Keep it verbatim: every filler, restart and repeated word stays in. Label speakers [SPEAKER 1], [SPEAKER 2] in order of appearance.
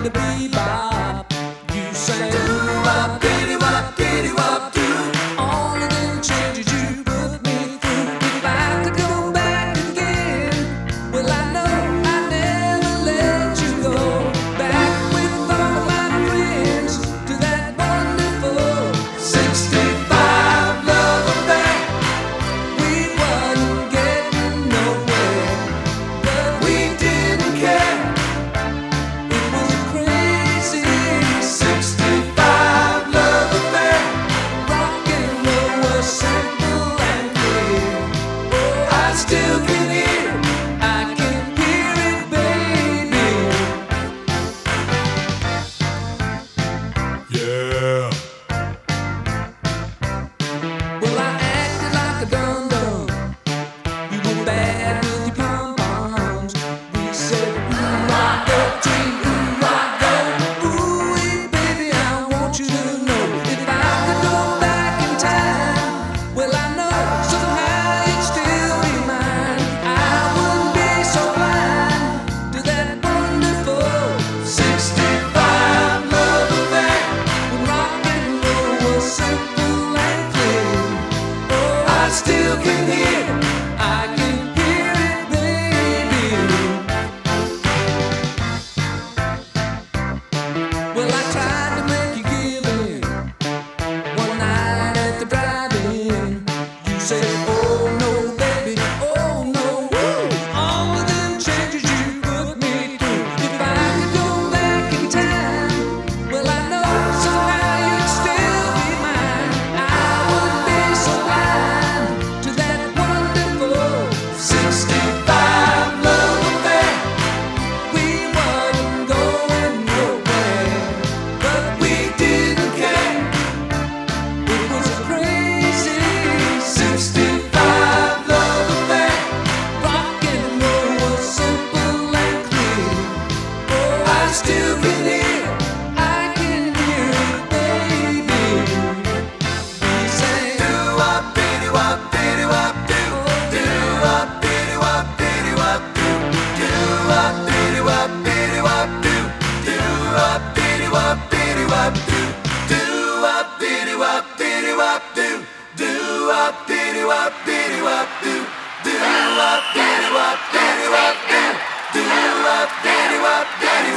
[SPEAKER 1] the bebop. You say doo-wop, diddy-wop, diddy-wop, doo. All of them changes you put me through. If I could go back again, well I know I never let you go. Back with all my friends to that wonderful sixty-five love affair. We wasn't getting nowhere, but we didn't care. It was a crazy sixty-five love affair. Rock and roll was simple and clear. Oh, I still can hear, I can hear it, baby.
[SPEAKER 2] Yeah.
[SPEAKER 1] Well, I acted like a dum-dum. You were bad with your pom-poms. We said, ooh, I go, dream, ooh, I go. Ooh, baby, I want you to know. If I could go back in time, well, I know somehow you'd still be mine. I wouldn't be so blind to that wonderful sixty-five love affair. When rock and roll was simple and clear. Oh, I still can hear, I can hear it, baby. Well, I tried to make you give in. One night at the drive-in, you said, oh no, baby, oh no, woo. All of them changes you put me through. If I could go back in time, well, I know somehow you'd still be mine. I wouldn't be so blind to that wonderful sixty-five love affair. We wasn't going nowhere, but we didn't care. It was a crazy sixty-five love affair. Rock and roll was simple and clear. Oh, I still can hear, I can hear it, baby. We sang doo-wop, diddy-wop, diddy-wop, doo. Doo-wop, diddy-wop, diddy-wop, doo. Doo-wop, diddy-wop, diddy-wop, doo. Doo-wop, diddy-wop, diddy-wop, doo. Doo-wop, diddy-wop, diddy-wop, doo. Doo-wop, diddy-wop, diddy-wop, doo. Doo-wop, diddy-wop, diddy-wop, doo. Doo-wop, diddy-wop, diddy-wop.